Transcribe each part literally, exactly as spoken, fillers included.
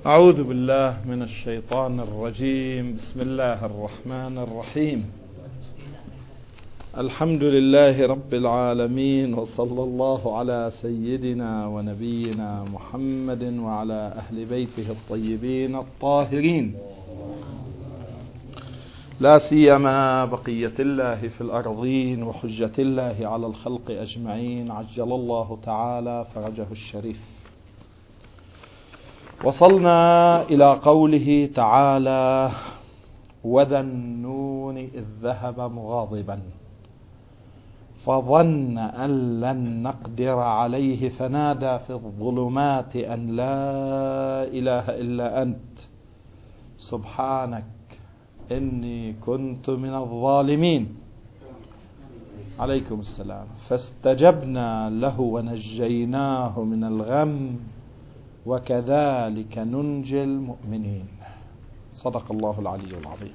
أعوذ بالله من الشيطان الرجيم. بسم الله الرحمن الرحيم. الحمد لله رب العالمين، وصلى الله على سيدنا ونبينا محمد وعلى أهل بيته الطيبين الطاهرين، لا سيما بقية الله في الأرضين وحجة الله على الخلق أجمعين، عجل الله تعالى فرجه الشريف. وصلنا إلى قوله تعالى: وذا النون إذ ذهب مغاضبا فظن أن لن نقدر عليه فنادى في الظلمات أن لا إله إلا أنت سبحانك إني كنت من الظالمين. عليكم السلام. فاستجبنا له ونجيناه من الغم وكذلك ننجي المؤمنين. صدق الله العلي العظيم.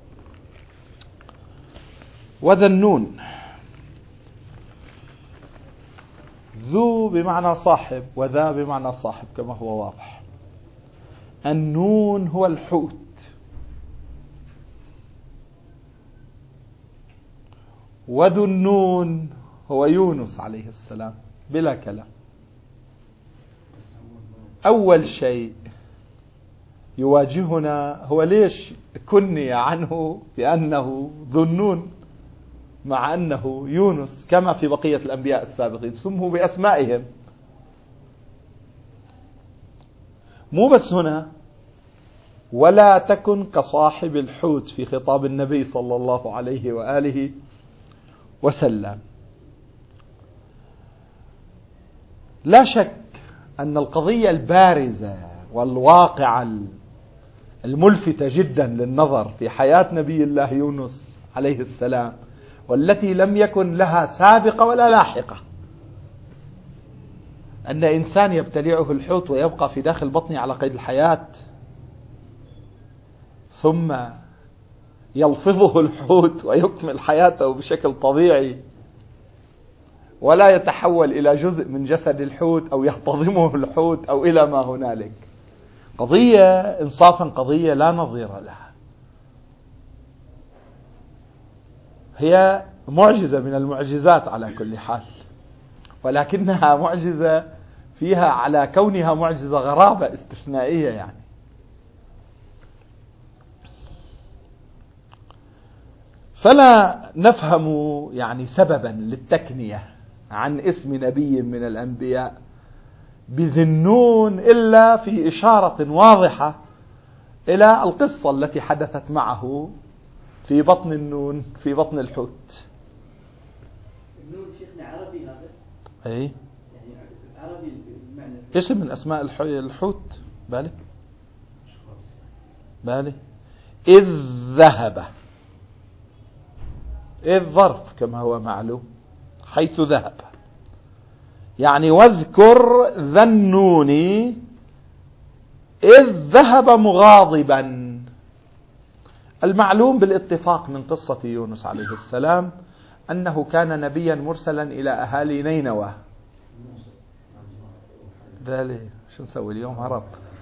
وذا النون، ذو بمعنى صاحب وذا بمعنى صاحب كما هو واضح. النون هو الحوت، وذو النون هو يونس عليه السلام بلا كلام. أول شيء يواجهنا هو ليش كني عنه بأنه ذو النون مع أنه يونس كما في بقية الأنبياء السابقين سموا بأسمائهم. مو بس هنا، ولا تكن كصاحب الحوت في خطاب النبي صلى الله عليه وآله وسلم. لا شك أن القضية البارزة والواقعة الملفتة جدا للنظر في حياة نبي الله يونس عليه السلام، والتي لم يكن لها سابقة ولا لاحقة، أن إنسان يبتلعه الحوت ويبقى في داخل بطنه على قيد الحياة، ثم يلفظه الحوت ويكمل حياته بشكل طبيعي ولا يتحول إلى جزء من جسد الحوت أو يحتضمه الحوت أو إلى ما هنالك. قضية إنصافا قضية لا نظير لها. هي معجزة من المعجزات على كل حال، ولكنها معجزة فيها على كونها معجزة غرابة استثنائية. يعني فلا نفهم يعني سببا للتكنية عن اسم نبي من الأنبياء بذي النون إلا في إشارة واضحة إلى القصة التي حدثت معه في بطن النون في بطن الحوت. النون شيخنا عربي هذا؟ أي يعني عربي بمعنى اسم من أسماء الحوت. بالي بالي إذ ذهب، إذ ظرف كما هو معلوم حيث ذهب، يعني واذكر ذا النون إذ ذهب مغاضبا. المعلوم بالاتفاق من قصة يونس عليه السلام أنه كان نبيا مرسلا إلى أهالي نينوى. ذلك شو نسوي اليوم هرب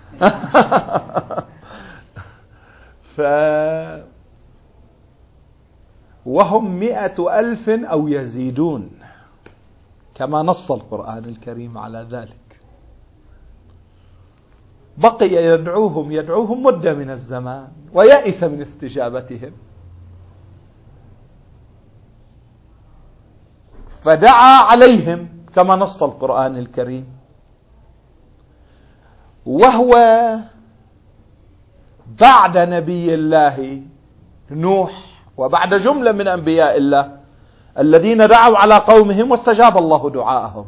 ف وهم مئة ألف أو يزيدون كما نص القرآن الكريم على ذلك. بقي يدعوهم يدعوهم مدة من الزمان ويأس من استجابتهم، فدعا عليهم كما نص القرآن الكريم، وهو بعد نبي الله نوح وبعد جملة من أنبياء الله الذين دعوا على قومهم واستجاب الله دعاءهم.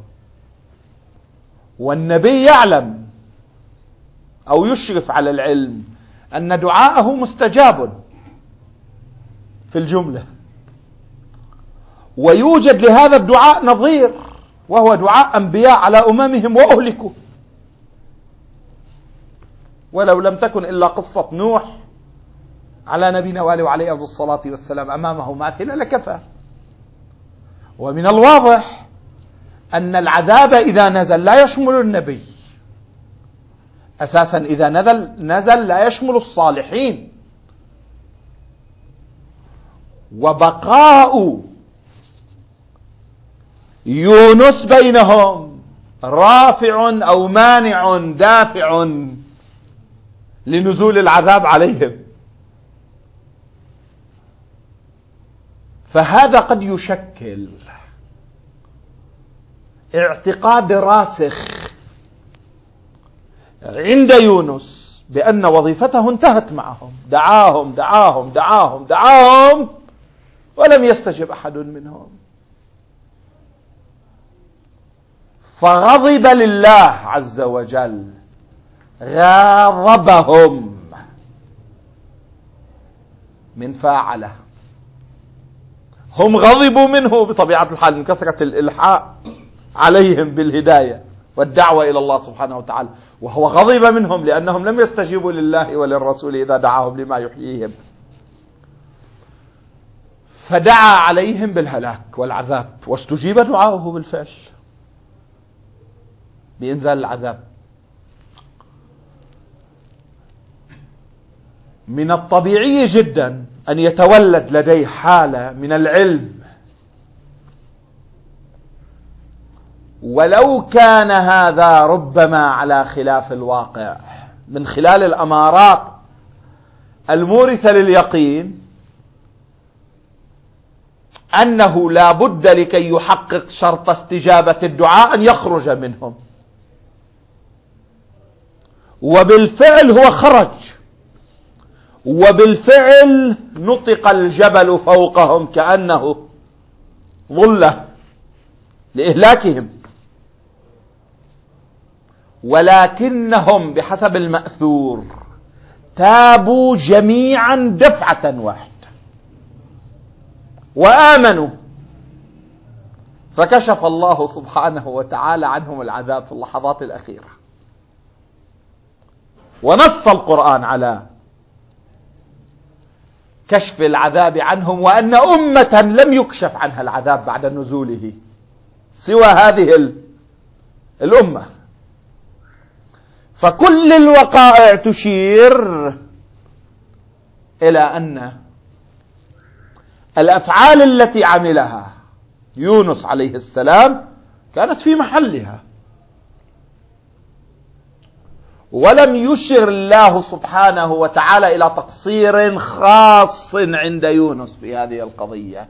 والنبي يعلم أو يشرف على العلم أن دعاءه مستجاب في الجملة، ويوجد لهذا الدعاء نظير وهو دعاء أنبياء على أممهم وأهلكوا. ولو لم تكن إلا قصة نوح على نبينا وآله وعليه الصلاة والسلام أمامه ماثلة لكفى. ومن الواضح أن العذاب إذا نزل لا يشمل النبي، أساسا إذا نزل نزل لا يشمل الصالحين. وبقاء يونس بينهم رافع أو مانع دافع لنزول العذاب عليهم. فهذا قد يشكل اعتقاد راسخ عند يونس بأن وظيفته انتهت معهم. دعاهم دعاهم دعاهم دعاهم ولم يستجب أحد منهم، فغضب لله عز وجل، غاضبهم من فاعله. هم غضبوا منه بطبيعة الحال من كثرة الإلحاء عليهم بالهداية والدعوة إلى الله سبحانه وتعالى، وهو غضب منهم لأنهم لم يستجيبوا لله وللرسول إذا دعاهم لما يحييهم، فدعا عليهم بالهلاك والعذاب، واستجيب دعاؤه بالفعل بإنزال العذاب. من الطبيعي جدا أن يتولد لديه حالة من العلم، ولو كان هذا ربما على خلاف الواقع، من خلال الأمارات المورثة لليقين أنه لا بد لكي يحقق شرط استجابة الدعاء أن يخرج منهم، وبالفعل هو خرج، وبالفعل نطق الجبل فوقهم كأنه ظلة لإهلاكهم. ولكنهم بحسب المأثور تابوا جميعا دفعة واحدة وآمنوا، فكشف الله سبحانه وتعالى عنهم العذاب في اللحظات الأخيرة. ونص القرآن على كشف العذاب عنهم، وأن أمة لم يكشف عنها العذاب بعد نزوله سوى هذه الأمة. فكل الوقائع تشير إلى أن الأفعال التي عملها يونس عليه السلام كانت في محلها، ولم يشر الله سبحانه وتعالى إلى تقصير خاص عند يونس في هذه القضية.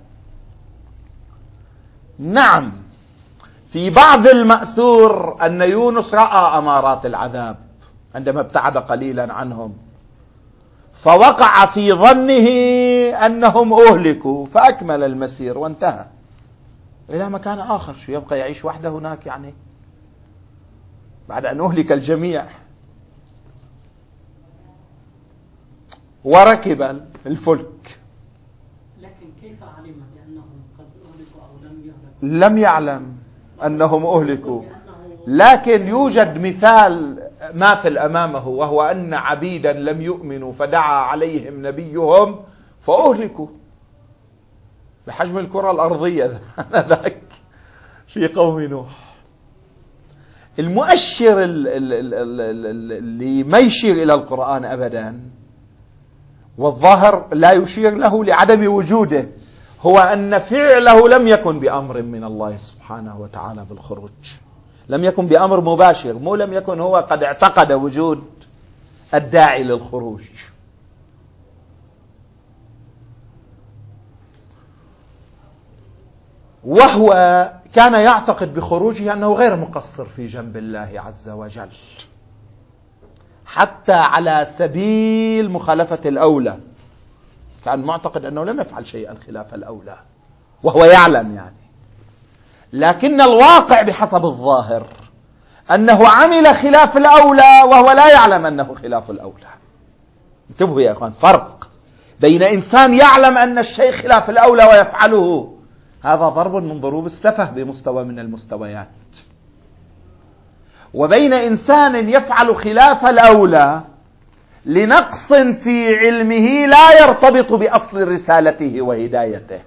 نعم، في بعض المأثور أن يونس رأى أمارات العذاب عندما ابتعد قليلا عنهم، فوقع في ظنه أنهم أهلكوا فأكمل المسير وانتهى إلى مكان آخر. شو يبقى يعيش وحده هناك يعني بعد أن أهلك الجميع؟ وركب الفلك. لكن كيف علم بأنهم قد أهلكوا أو لم يهلكوا؟ لم يعلم أنهم أهلكوا، لكن يوجد مثال ماثل أمامه، وهو أن عبيدا لم يؤمنوا فدعا عليهم نبيهم فأهلكوا بحجم الكرة الأرضية ذاك في قوم نوح. المؤشر اللي ما يشير إلى القرآن أبدا، والظاهر لا يشير له لعدم وجوده، هو أن فعله لم يكن بأمر من الله سبحانه وتعالى بالخروج، لم يكن بأمر مباشر، مو لم يكن هو قد اعتقد وجود الداعي للخروج. وهو كان يعتقد بخروجه أنه غير مقصر في جنب الله عز وجل، حتى على سبيل مخالفة الأولى، كان معتقد أنه لم يفعل شيئا خلاف الأولى وهو يعلم يعني. لكن الواقع بحسب الظاهر أنه عمل خلاف الأولى وهو لا يعلم أنه خلاف الأولى. انتبهوا يا أخوان، فرق بين إنسان يعلم أن الشيء خلاف الأولى ويفعله، هذا ضرب من ضروب السفه بمستوى من المستويات، وبين إنسان يفعل خلاف الأولى لنقص في علمه لا يرتبط بأصل رسالته وهدايته.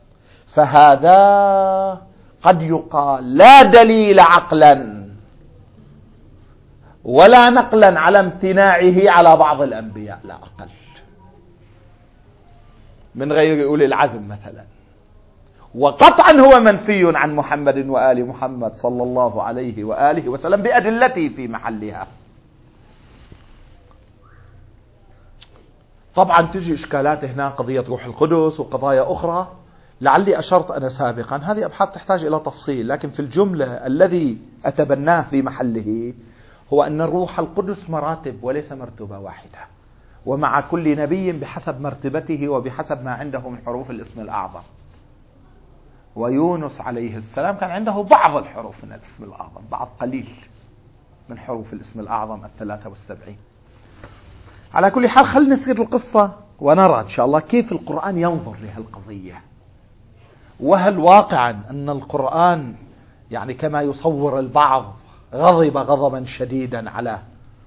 فهذا قد يقال لا دليل عقلا ولا نقلا على امتناعه على بعض الأنبياء، لا أقل من غير أولي العزم مثلا. وقطعا هو منفي عن محمد وآل محمد صلى الله عليه وآله وسلم بأدلته في محلها. طبعا تجي إشكالات هنا، قضية روح القدس وقضايا أخرى لعلي أشرت أنا سابقا، هذه أبحاث تحتاج إلى تفصيل، لكن في الجملة الذي أتبناه في محله هو أن الروح القدس مراتب وليس مرتبة واحدة، ومع كل نبي بحسب مرتبته وبحسب ما عنده من حروف الاسم الأعظم. ويونس عليه السلام كان عنده بعض الحروف من الاسم الأعظم، بعض قليل من حروف الاسم الأعظم الثلاثة والسبعين. على كل حال خلينا نسير القصة ونرى إن شاء الله كيف القرآن ينظر لهالقضية، وهل واقعا أن القرآن يعني كما يصور البعض غضب غضبا شديدا على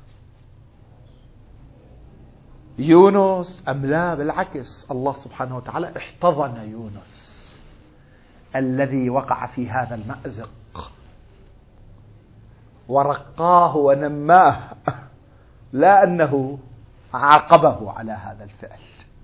يونس أم لا؟ بالعكس، الله سبحانه وتعالى احتضن يونس الذي وقع في هذا المأزق ورقاه ونماه، لا أنه عاقبه على هذا الفعل.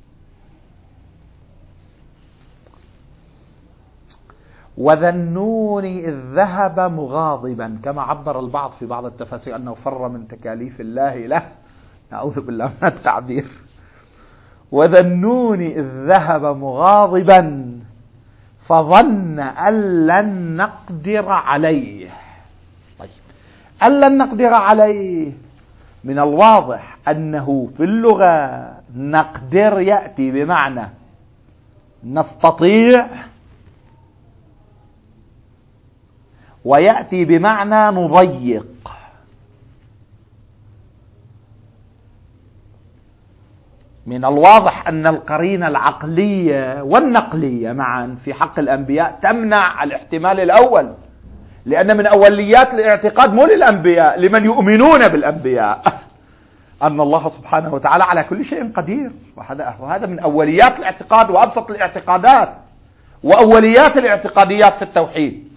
وذا النون إذ ذهب مغاضبا، كما عبر البعض في بعض التفاسير أنه فر من تكاليف الله له، نعوذ بالله من التعبير. وذا النون إذ ذهب مغاضبا فظن أن لن نقدر عليه. طيب، أن لن نقدر عليه من الواضح أنه في اللغة نقدر يأتي بمعنى نستطيع، ويأتي بمعنى نضيق. من الواضح أن القرينة العقلية والنقلية معا في حق الأنبياء تمنع الاحتمال الأول، لأن من أوليات الاعتقاد مو للأنبياء، لمن يؤمنون بالأنبياء، أن الله سبحانه وتعالى على كل شيء قدير، وهذا من أوليات الاعتقاد وأبسط الاعتقادات وأوليات الاعتقاديات في التوحيد.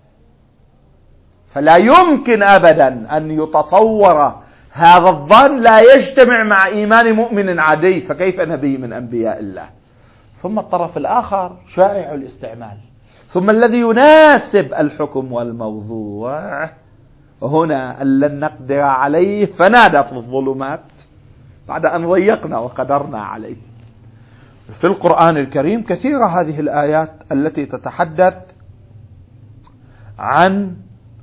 فلا يمكن أبدا أن يتصور هذا الظن، لا يجتمع مع إيمان مؤمن عادي، فكيف نبي من أنبياء الله؟ ثم الطرف الآخر شائع الاستعمال، ثم الذي يناسب الحكم والموضوع هنا أن لن نقدر عليه، فنادى في الظلمات بعد أن ضيقنا وقدرنا عليه. في القرآن الكريم كثيرة هذه الآيات التي تتحدث عن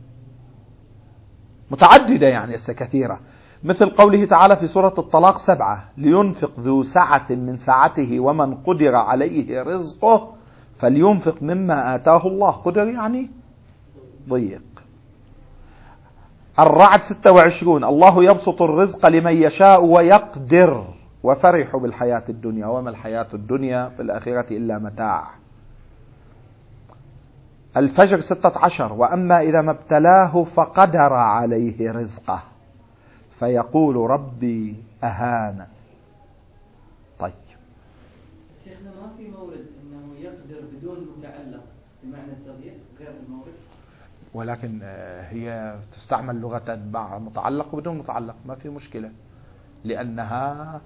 متعددة، يعني كثيرة، مثل قوله تعالى في سورة الطلاق سبعة: لينفق ذو سعة من سعته ومن قدر عليه رزقه فلينفق مما آتاه الله. قدر يعني ضيق. الرعد ستة وعشرين: الله يبسط الرزق لمن يشاء ويقدر وفرحوا بالحياة الدنيا وما الحياة الدنيا في الآخرة إلا متاع. الفجر ستة عشر: وأما إذا ما ابتلاه فقدر عليه رزقه فيقول ربي أهانا. طيب، شيخنا ما في مورد أنه يقدر بدون متعلق بمعنى التضييق غير المورد؟ ولكن هي تستعمل لغة مع متعلق وبدون متعلق، ما في مشكلة، لأنها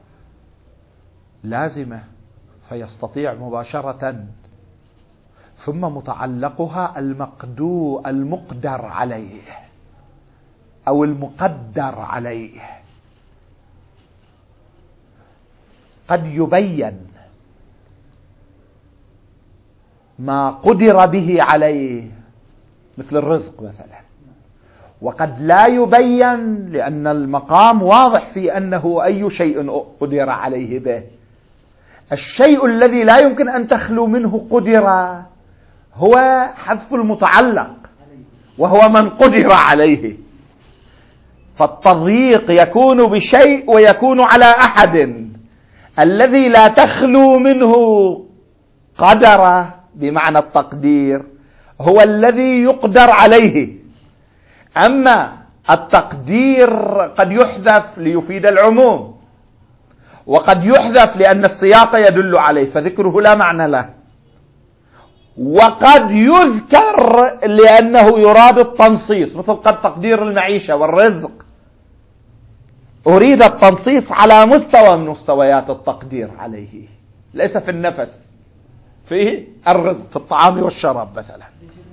لازمة فيستطيع مباشرة. ثم متعلقها المقدو المقدر عليه أو المقدر عليه. قد يبين ما قدر به عليه مثل الرزق مثلا، وقد لا يبين لأن المقام واضح في أنه أي شيء قدر عليه به. الشيء الذي لا يمكن أن تخلو منه قدر هو حذف المتعلق، وهو من قدر عليه. فالتضييق يكون بشيء ويكون على أحد. الذي لا تخلو منه قدر بمعنى التقدير هو الذي يقدر عليه. أما التقدير قد يحذف ليفيد العموم، وقد يحذف لأن السياق يدل عليه فذكره لا معنى له، وقد يذكر لأنه يراد التنصيص، مثل قد تقدير المعيشة والرزق أريد التنصيص على مستوى من مستويات التقدير عليه، ليس في النفس، في الرزق، في الطعام والشراب مثلا.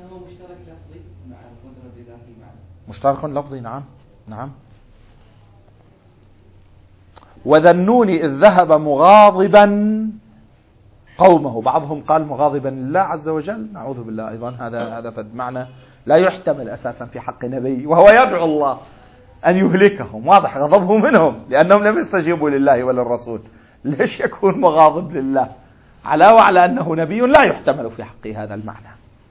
مشترك لفظي، نعم نعم. وذا النون إذ ذهب مغاضبا قومه، بعضهم قال مغاضبا لله عز وجل، نعوذ بالله، أيضا هذا هذا فد معنى لا يحتمل أساسا في حق نبي، وهو يدعو الله أن يهلكهم، واضح غضبه منهم لأنهم لم يستجيبوا لله وللرسول. ليش يكون مغاضب لله؟ علاوة على أنه نبي لا يحتمل في حقه هذا المعنى.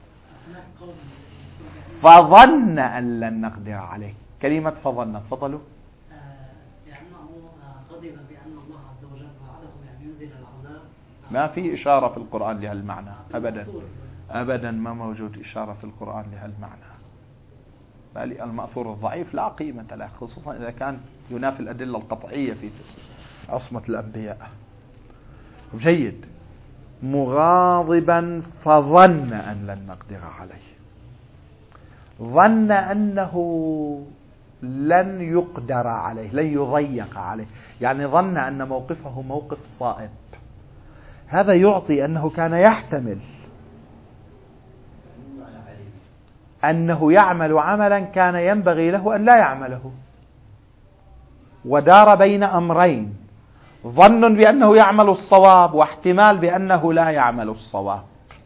فظن أن لن نقدر عليه، كلمة فظن، تفضلوا. لأنه غضب بأن الله عز وجل وعدهم يعني ينزل العذاب. ما في إشارة في القرآن لهالمعنى أبدا أبدا، ما موجود إشارة في القرآن لهالمعنى، بل المأثور الضعيف لا قيمة له، خصوصا إذا كان ينافي الأدلة القطعية في عصمة الأنبياء. جيد. مغاضبا فظن أن لن نقدر عليه، ظن أنه لن يقدر عليه، لن يضيق عليه، يعني ظن أن موقفه موقف صائب. هذا يعطي أنه كان يحتمل أنه يعمل عملا كان ينبغي له أن لا يعمله، ودار بين أمرين، ظن بأنه يعمل الصواب واحتمال بأنه لا يعمل الصواب.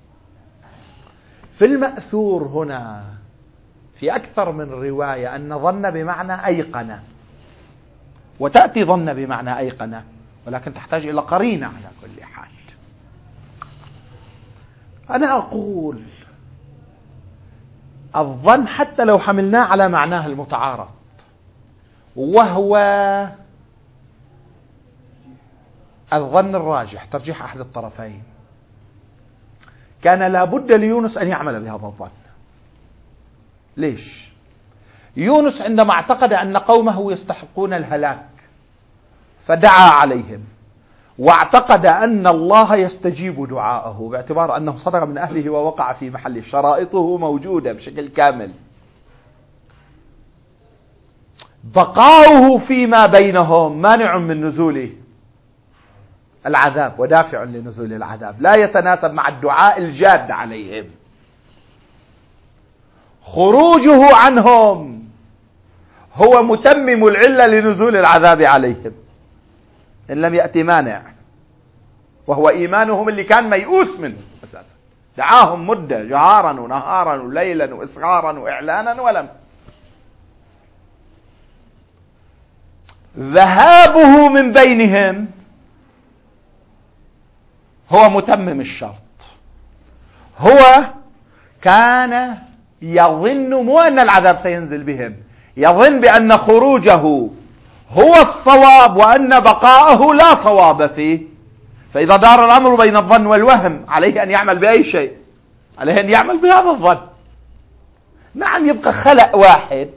في المأثور هنا في أكثر من رواية أن ظن بمعنى أيقنة، وتأتي ظن بمعنى أيقنة، ولكن تحتاج إلى قرينة على كل حال. أنا أقول الظن حتى لو حملناه على معناه المتعارف، وهو الظن الراجح، ترجيح أحد الطرفين، كان لابد ليونس أن يعمل بهذا الظن. ليش؟ يونس عندما اعتقد أن قومه يستحقون الهلاك فدعا عليهم، واعتقد أن الله يستجيب دعاءه باعتبار أنه صدر من أهله ووقع في محله، شرائطه موجودة بشكل كامل. بقاؤه فيما بينهم مانع من نزول العذاب ودافع لنزول العذاب، لا يتناسب مع الدعاء الجاد عليهم. خروجه عنهم هو متمم العلة لنزول العذاب عليهم إن لم يأتي مانع، وهو إيمانهم اللي كان ميؤوس منه أساسا. دعاهم مدة جهارا ونهارا وليلا وإصغارا وإعلانا ولم. ذهابه من بينهم هو متمم الشرط. هو كان يظن مو أن العذاب سينزل بهم، يظن بأن خروجه هو الصواب وأن بقاءه لا صواب فيه. فإذا دار الأمر بين الظن والوهم عليه أن يعمل بأي شيء، عليه أن يعمل بهذا الظن. نعم يبقى خلأ واحد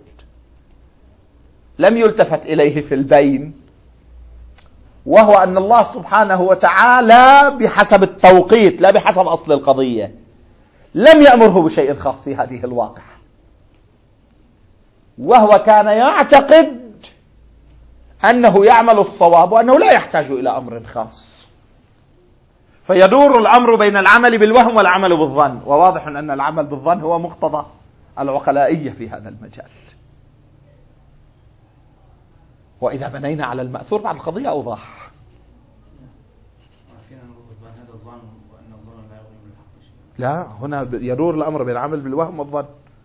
لم يلتفت إليه في البين، وهو أن الله سبحانه وتعالى بحسب التوقيت لا بحسب أصل القضية لم يأمره بشيء خاص في هذه الواقعة، وهو كان يعتقد أنه يعمل الصواب وأنه لا يحتاج إلى أمر خاص. فيدور الأمر بين العمل بالوهم والعمل بالظن، وواضح أن العمل بالظن هو مقتضى العقلائية في هذا المجال. وإذا بنينا على المأثور بعد القضية أوضح. لا، هنا يدور الأمر بين العمل بالوهم والظن،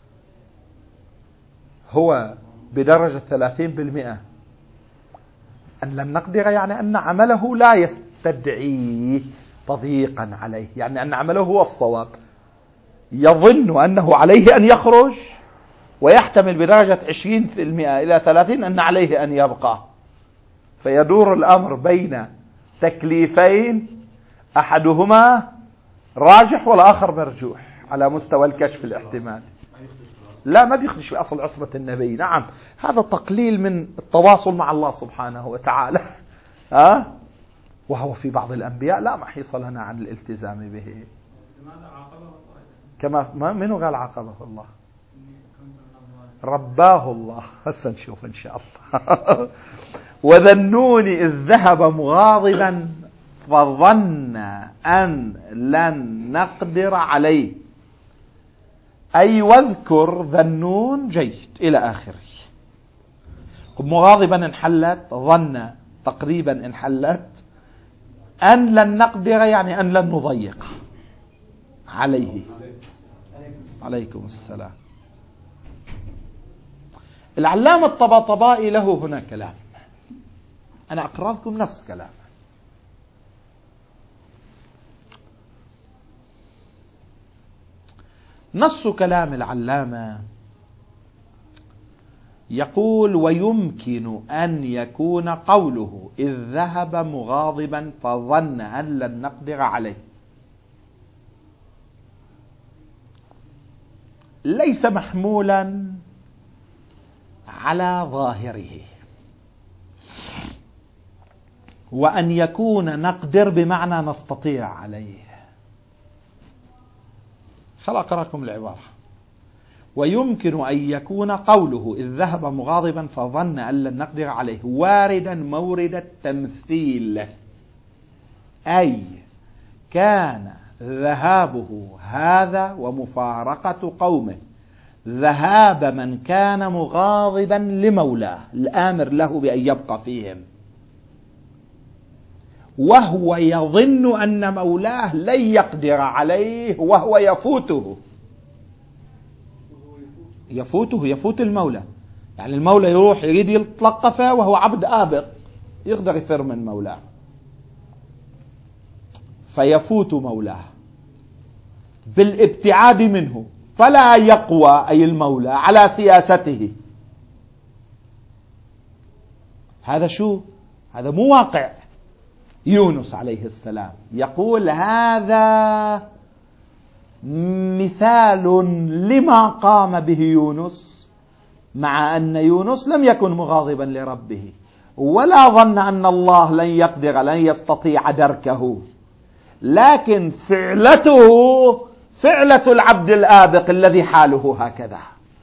هو بدرجة ثلاثين بالمئة أن لن نقدر، يعني أن عمله لا يستدعي تضييقا عليه، يعني أن عمله هو الصواب. يظن أنه عليه أن يخرج، ويحتمل بدرجة عشرين بالمئة إلى ثلاثين أن عليه أن يبقى. فيدور الأمر بين تكليفين أحدهما راجح والآخر مرجوح على مستوى الكشف الاحتمال. لا، ما بيخدش في أصل عصمة النبي. نعم، هذا تقليل من التواصل مع الله سبحانه وتعالى، ها؟ وهو في بعض الأنبياء لا محيص لنا عن الالتزام به. كما ما منو قال عاقبه الله؟ رباه الله. هسه نشوف إن شاء الله. وذا النون إذ ذهب مغاضبا فظن أن لن نقدر عليه، أي واذكر ذا النون جيد إلى آخره. مغاضبا انحلت، ظن تقريبا انحلت، أن لن نقدر يعني أن لن نضيق عليه. عليكم السلام. العلامة الطباطبائي له هنا كلام، أنا أقرأ لكم نص كلام. نص كلام العلامة يقول: ويمكن أن يكون قوله إذ ذهب مغاضبا فظن أن لن نقدر عليه ليس محمولا على ظاهره، وأن يكون نقدر بمعنى نستطيع عليه. خل أقرأكم العبارة: ويمكن أن يكون قوله إذ ذهب مغاضبا فظن أن لن نقدر عليه واردا مورد التمثيل، أي كان ذهابه هذا ومفارقة قومه ذهاب من كان مغاضبا لمولاه الآمر له بأن يبقى فيهم، وهو يظن أن مولاه لن يقدر عليه وهو يفوته يفوته يفوت المولى. يعني المولى يروح يريد يتلقفه وهو عبد آبق يقدر يفر من مولاه، فيفوت مولاه بالابتعاد منه، فلا يقوى أي المولى على سياسته. هذا شو؟ هذا مو واقع يونس عليه السلام. يقول هذا مثال لما قام به يونس، مع أن يونس لم يكن مغاضبا لربه ولا ظن أن الله لن يقدر لن يستطيع دركه، لكن فعلته فعلة العبد الآبق الذي حاله هكذا.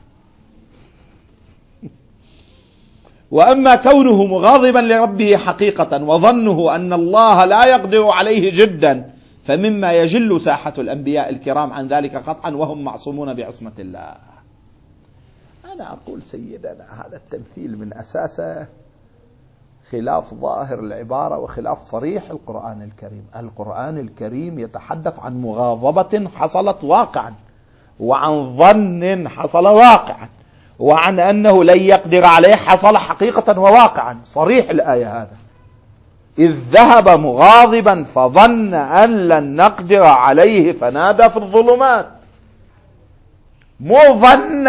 وأما كونه مغاضبا لربه حقيقة وظنه أن الله لا يقدر عليه جدا فمما يجل ساحة الأنبياء الكرام عن ذلك قطعا، وهم معصومون بعصمة الله. أنا أقول سيدنا هذا التمثيل من أساسه خلاف ظاهر العبارة وخلاف صريح القرآن الكريم. القرآن الكريم يتحدث عن مغاضبة حصلت واقعا، وعن ظن حصل واقعا، وعن أنه لن يقدر عليه حصل حقيقة وواقعا. صريح الآية هذا: إذ ذهب مغاضبا فظن أن لن نقدر عليه فنادى في الظلمات. مو ظن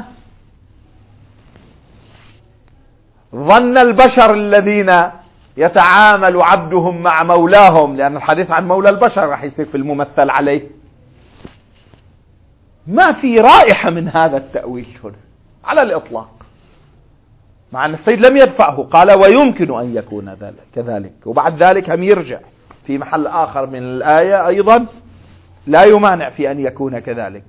ظن البشر الذين يتعامل عبدهم مع مولاهم، لأن الحديث عن مولى البشر راح يصير في الممثل عليه. ما في رائحة من هذا التأويل هنا على الإطلاق، مع أن السيد لم يدفعه، قال ويمكن أن يكون ذلك كذلك، وبعد ذلك هم يرجع في محل آخر من الآية أيضا لا يمانع في أن يكون كذلك.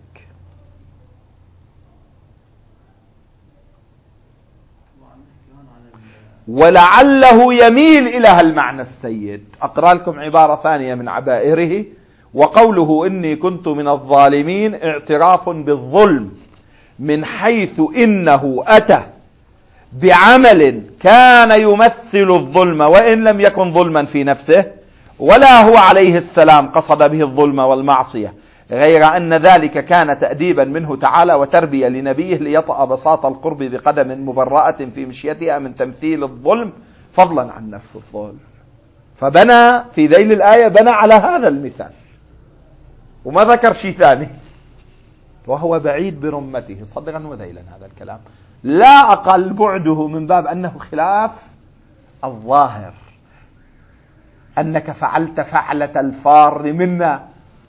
ولعله يميل إلى هالمعنى السيد. أقرأ لكم عبارة ثانية من عبائره: وقوله إني كنت من الظالمين اعتراف بالظلم من حيث إنه أتى بعمل كان يمثل الظلم وإن لم يكن ظلما في نفسه، ولا هو عليه السلام قصد به الظلم والمعصية، غير أن ذلك كان تأديبا منه تعالى وتربية لنبيه ليطأ بساط القرب بقدم مبرأة في مشيتها من تمثيل الظلم فضلا عن نفس الظلم. فبنى في ذيل الآية بنى على هذا المثال وما ذكر شيء ثاني، وهو بعيد برمته صدقا وذيلا. هذا الكلام لا أقل بعده من باب أنه خلاف الظاهر، أنك فعلت فعلة الفار منا.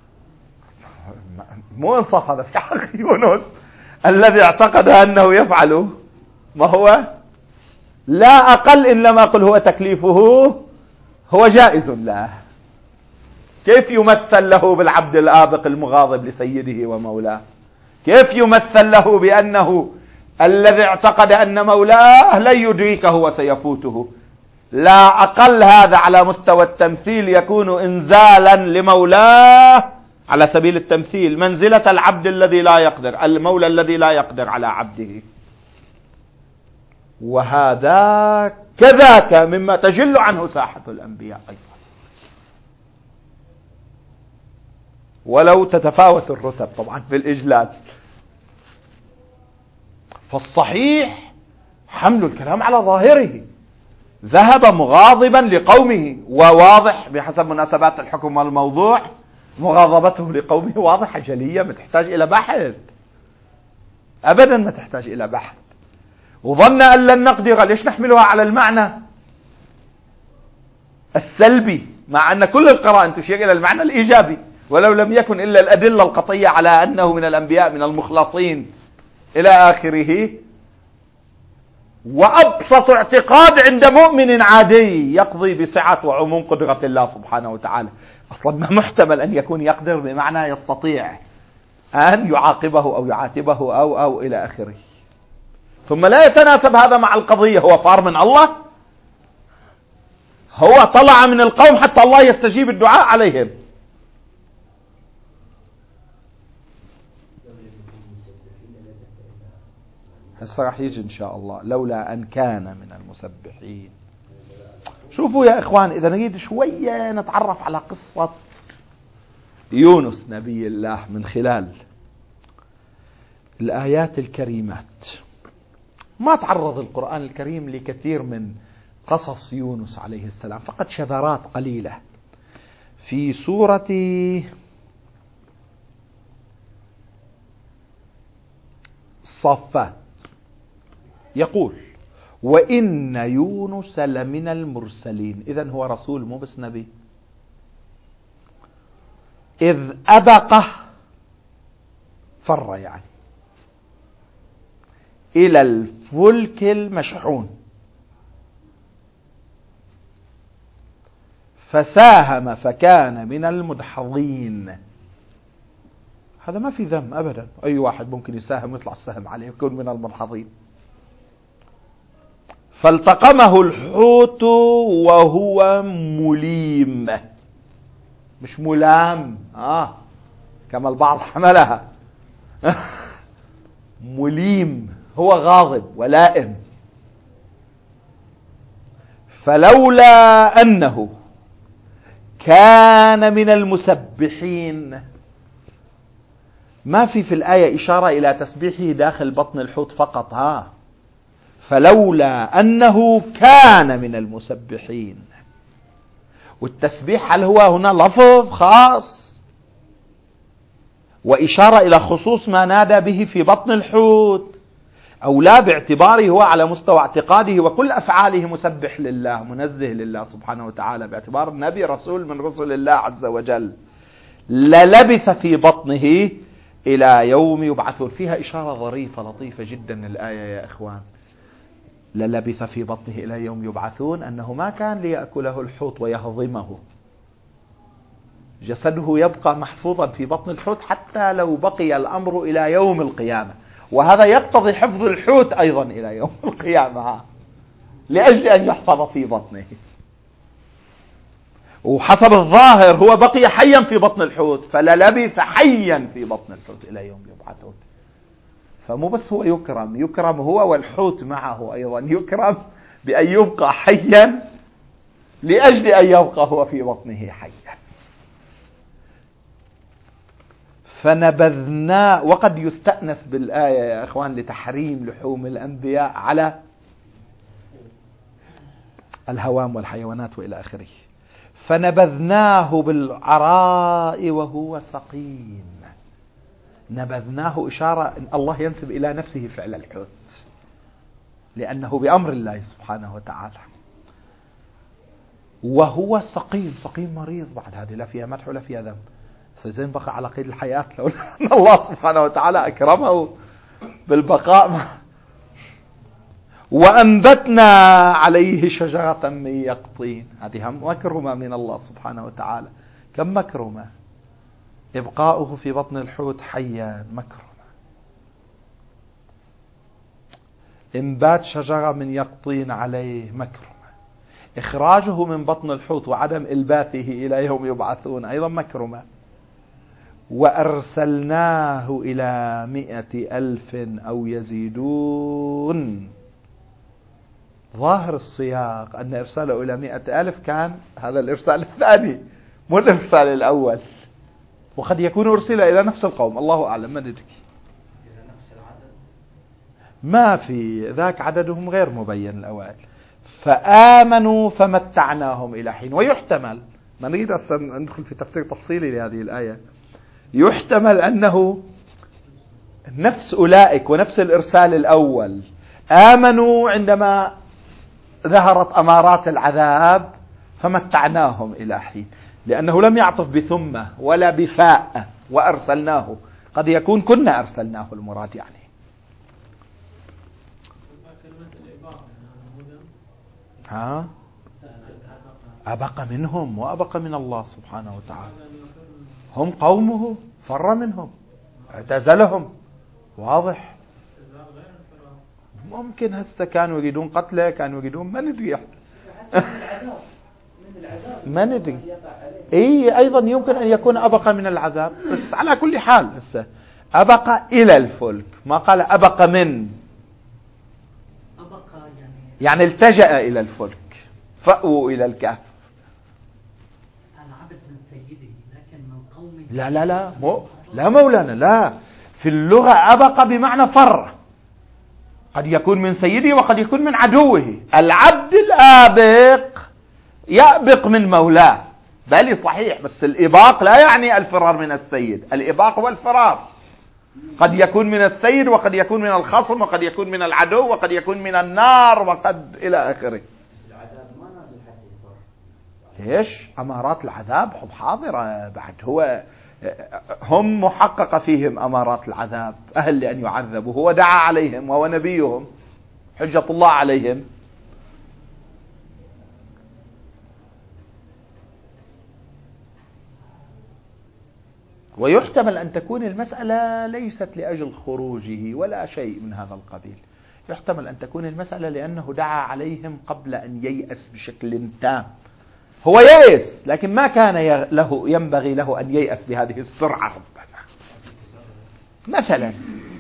مو انصف هذا في حق يونس الذي اعتقد أنه يفعله، ما هو لا أقل إن لم أقل هو تكليفه هو جائز له. كيف يمثل له بالعبد الآبق المغاضب لسيده ومولاه؟ كيف يمثل له بأنه الذي اعتقد أن مولاه لن يدركه وسيفوته؟ لا أقل هذا على مستوى التمثيل يكون إنزالا لمولاه على سبيل التمثيل، منزلة العبد الذي لا يقدر، المولى الذي لا يقدر على عبده. وهذا كذاك مما تجل عنه ساحة الأنبياء أيضا، ولو تتفاوت الرتب طبعا في الإجلال. فالصحيح حمل الكلام على ظاهره. ذهب مغاضبا لقومه، وواضح بحسب مناسبات الحكم والموضوع مغاضبته لقومه واضحة جلية، ما تحتاج إلى بحث أبدا، ما تحتاج إلى بحث. وظن أن لن نقدر، ليش نحملها على المعنى السلبي مع أن كل القرائن تشير إلى المعنى الإيجابي، ولو لم يكن إلا الأدلة القطعية على أنه من الأنبياء من المخلصين إلى آخره. وأبسط اعتقاد عند مؤمن عادي يقضي بسعة وعموم قدرة الله سبحانه وتعالى. أصلا ما محتمل أن يكون يقدر بمعنى يستطيع أن يعاقبه أو يعاتبه أو أو إلى آخره. ثم لا يتناسب هذا مع القضية. هو فار من الله؟ هو طلع من القوم حتى الله يستجيب الدعاء عليهم. هسه راح يجي إن شاء الله لولا أن كان من المسبحين. شوفوا يا إخوان، إذا نريد شوية نتعرف على قصة يونس نبي الله من خلال الآيات الكريمات. ما تعرض القرآن الكريم لكثير من قصص يونس عليه السلام، فقط شذرات قليلة. في سورة الصافات يقول: وإن يونس لمن المرسلين. إذن هو رسول مو بس نبي. إذ أبق، فر يعني، إلى الفلك المشحون فساهم فكان من المدحضين. هذا ما في ذم أبدا، أي واحد ممكن يساهم ويطلع السهم عليه يكون من المدحضين. فالتقمه الحوت وهو مليم، مش ملام آه كما البعض حملها مليم، هو غاضب ولائم. فلولا أنه كان من المسبحين. ما في في الآية إشارة إلى تسبيحه داخل بطن الحوت فقط، ها فلولا أنه كان من المسبحين. والتسبيح هل هو هنا لفظ خاص وإشارة إلى خصوص ما نادى به في بطن الحوت، أو لا باعتباره هو على مستوى اعتقاده وكل أفعاله مسبح لله منزه لله سبحانه وتعالى، باعتبار النبي رسول من رسل الله عز وجل، للبث في بطنه إلى يوم يبعثون. فيها إشارة ظريفة لطيفة جدا الآية يا إخوان، للبث في بطنه إلى يوم يبعثون، أنه ما كان ليأكله الحوت ويهضمه، جسده يبقى محفوظا في بطن الحوت حتى لو بقي الأمر إلى يوم القيامة. وهذا يقتضي حفظ الحوت أيضا إلى يوم القيامة لأجل أن يحفظ في بطنه. وحسب الظاهر هو بقي حيا في بطن الحوت، فللبث حيا في بطن الحوت إلى يوم يبعثون. فمو بس هو يكرم، يكرم هو والحوت معه أيضا، يكرم بأن يبقى حيا لأجل أن يبقى هو في بطنه حيا. فنبذناه. وقد يستأنس بالآية يا أخوان لتحريم لحوم الأنبياء على الهوام والحيوانات وإلى آخره. فنبذناه بالعراء وهو سقيم. نبذناه إشارة إن الله ينسب إلى نفسه فعل الحوت، لأنه بأمر الله سبحانه وتعالى. وهو سقيم، سقيم مريض. بعد هذه لا فيها مدح ولا فيها ذم، سيزين بقى على قيد الحياة لو أن الله سبحانه وتعالى أكرمه بالبقاء. وأنبتنا عليه شجرة من يقطين. هذه هم مكرمة من الله سبحانه وتعالى. كم مكرمة إبقاؤه في بطن الحوت حيا، مكرمة. إنبات شجرة من يقطين عليه، مكرمة. إخراجه من بطن الحوت وعدم إلباثه إلى يوم يبعثون أيضا مكرمة. وأرسلناه إلى مئة ألف أو يزيدون. ظاهر السياق أن إرساله إلى مئة ألف كان هذا الإرسال الثاني مو الإرسال الأول، وقد يكون أرسل إلى نفس القوم، الله أعلم، ما ندري. ما في ذاك عددهم غير مبين الأوائل. فآمنوا فمتعناهم إلى حين. ويحتمل، ما نريد أن ندخل في تفسير تفصيلي لهذه الآية، يحتمل أنه نفس أولئك ونفس الإرسال الأول آمنوا عندما ظهرت أمارات العذاب فمتعناهم إلى حين، لأنه لم يعطف بثم ولا بفاء وأرسلناه. قد يكون كنا أرسلناه المراد يعني. ها أبق منهم وأبق من الله سبحانه وتعالى. هم قومه فر منهم اعتزلهم. واضح. ممكن هسه كانوا يريدون قتله، كانوا يريدون ما ندري ما ندري. اي ايضا يمكن ان يكون ابق من العذاب، بس على كل حال هسه ابق الى الفلك، ما قال ابق من، يعني التجأ الى الفلك، فأووا الى الكهف. لا لا لا مو لا مولانا، لا، في اللغة أبق بمعنى فر. قد يكون من سيده وقد يكون من عدوه. العبد الآبق يأبق من مولاه، بل صحيح، بس الإباق لا يعني الفرار من السيد. الإباق هو الفرار، قد يكون من السيد وقد يكون من الخصم وقد يكون من العدو وقد يكون من النار وقد إلى آخره. ليش؟ أمارات العذاب حاضرة بعد. هو هم محقق فيهم أمارات العذاب، أهل لأن يعذبوا. هو دعا عليهم وهو نبيهم، حجة الله عليهم. ويحتمل أن تكون المسألة ليست لأجل خروجه ولا شيء من هذا القبيل. يحتمل أن تكون المسألة لأنه دعا عليهم قبل أن ييأس بشكل تام. هو ييأس لكن ما كان له ينبغي له أن ييأس بهذه السرعة مثلا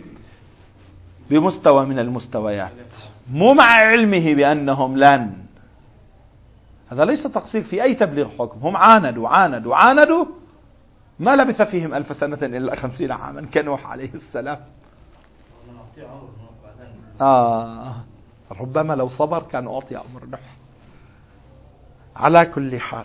بمستوى من المستويات، مو مع علمه بأنهم لن. هذا ليس تقصير في أي تبليغ حكم. هم عاندوا عاندوا عاندوا، ما لبث فيهم ألف سنة إلا خمسين عاما كنوح عليه السلام. آه ربما لو صبر كان أعطي أمر نوح. على كل حال،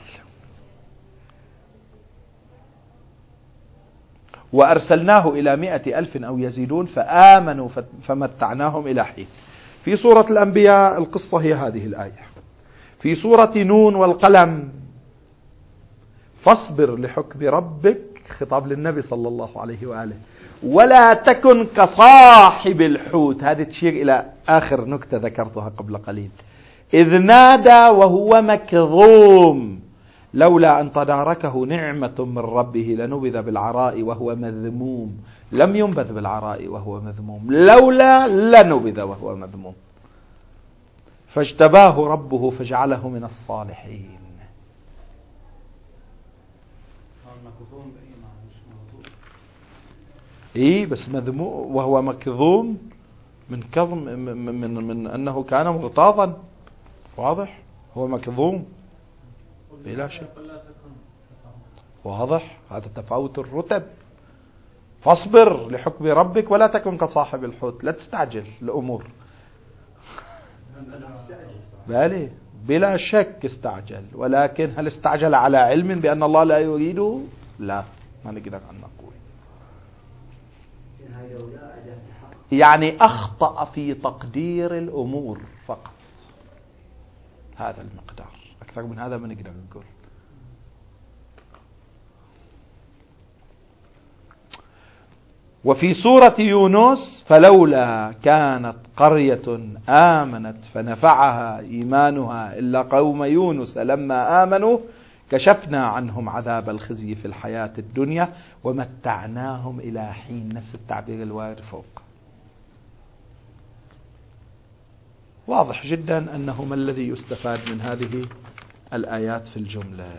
وأرسلناه إلى مئة ألف أو يزيدون فآمنوا فمتعناهم إلى حين. في سورة الأنبياء القصة هي هذه الآية. في سورة نون والقلم فاصبر لحكم ربك، خطاب للنبي صلى الله عليه وآله، ولا تكن كصاحب الحوت. هذه تشير إلى آخر نكتة ذكرتها قبل قليل، إذ نادى وهو مكظوم لولا أن تداركه نعمة من ربه لنبذ بالعراء وهو مذموم. لم ينبذ بالعراء وهو مذموم، لولا لنبذ وهو مذموم. فاجتباه ربه فجعله من الصالحين. إيه بس مذموم وهو مكظوم من كظم من, من, من أنه كان مغتاظا. واضح، هو مكظوم بلا شك. واضح، هذا تفاوت الرتب. فاصبر لحكم ربك ولا تكن كصاحب الحوت. لا تستعجل الأمور. بالي بلا شك استعجل، ولكن هل استعجل على علم بأن الله لا يريده؟ لا، ما نقدر أن نقول. يعني أخطأ في تقدير الأمور فقط، هذا المقدار. أكثر من هذا ما نقدر نقول. وفي سورة يونس فلولا كانت قرية آمنت فنفعها إيمانها إلا قوم يونس لما آمنوا كشفنا عنهم عذاب الخزي في الحياة الدنيا ومتعناهم إلى حين. نفس التعبير الوارد فوق. واضح جدا أنه ما الذي يستفاد من هذه الآيات في الجملة.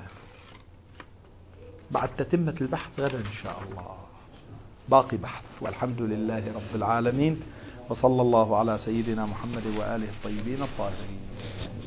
بعد تتمة البحث غدا إن شاء الله باقي بحث. والحمد لله رب العالمين، وصلى الله على سيدنا محمد وآله الطيبين الطاهرين.